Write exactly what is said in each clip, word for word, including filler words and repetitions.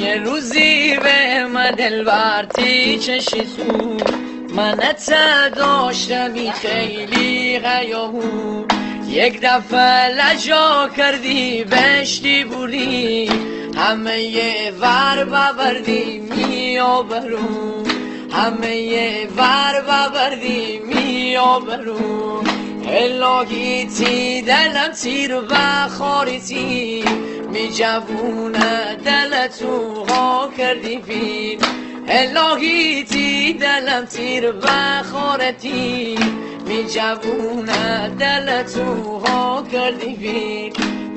یه روزی به من دلبر تی چشی سو منت داشتمی خیلی غیاهو یک دفعه لجا کردی بشتی بودی همه یه ور ببردی می آبرو همه یه ور ببردی می آبرو الهی تی دلم تیر و خاری تی می جوونه دل تو ها کردی فیل الهی تی دلم تیر و خارتی می جوونه دل تو ها کردی فیل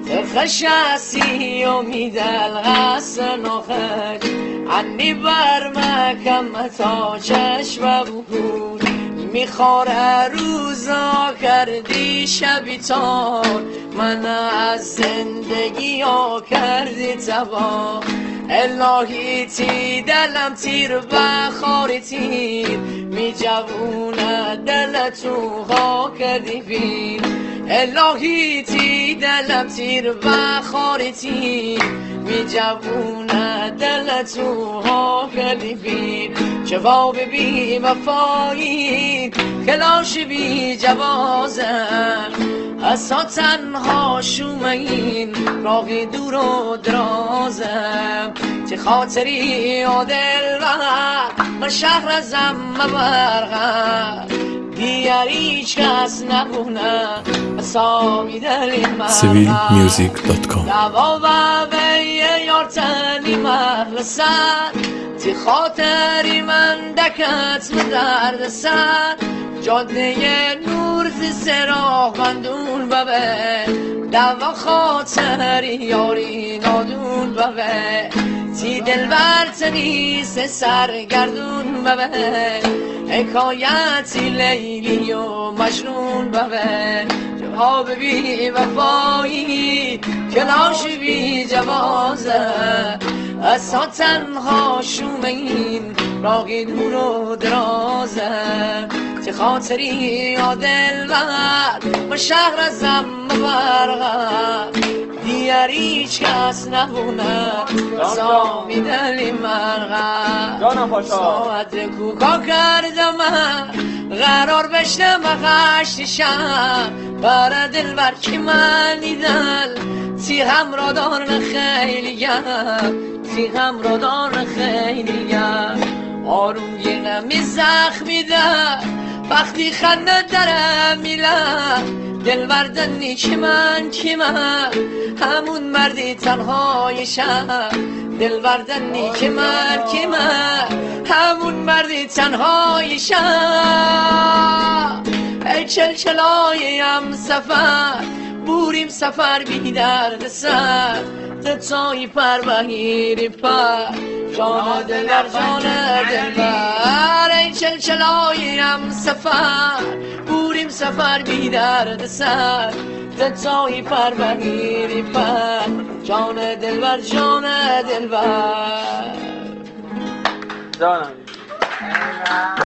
تخشاسی و می دل غسن و خد عنی برمکم تا چشم بود میخواره روزا کردی شبی تار من از زندگی ها کردی تبا الهی تی دلم تیر بخاری تیر می جوونه دل تو ها کردی فیل الهی تی دلم تیر بخاری تیر می جوونه دل تو ها کردی فیل جواب بی وفایی کلاش بی جوازم اصلا تنها شومه این راقی دور و درازم چه خاطری و دل من شهر ازم مبرغم دیگر هیچ کس نبونه سامی دلی مرغم سیویل میوزیک دات کام دوا و به یارتنی مخلصن تی خاطری من دکت به درد سر جاده نور زی سراغ بندون ببه دوا خاطری یاری نادون ببه تی دل برتنی سه سرگردون ببه حکایتی لیلی و مجنون ببه جواب بی وفایی کلاش بی جوازه اصلا تنها شومه این راقی دور و درازه چه خاطری و دل و شهر ازم برغم دیگر هیچ کس نبونه سامی دلی مرغم ساعت کوکا کردم قرار بشنم خشتشم برا دل بر کی من دل تی همرا دارن خیلی گم تی همرا دارن خیلی گم آروم گیرم می زخمی ده وقتی خنده درم میلم دل بردنی که من که من همون مردی تنهای شم دل بردنی که من که من همون مردی تنهای شم ای چلچلایم سفر بوریم سفر بی درد سر تایی پر بهیری پر جان دل بر جان دل بر ای چلچلایم سفر بوریم سفر بی درد سر تایی پر بهیری پر جان دل بر جان دل بر جانم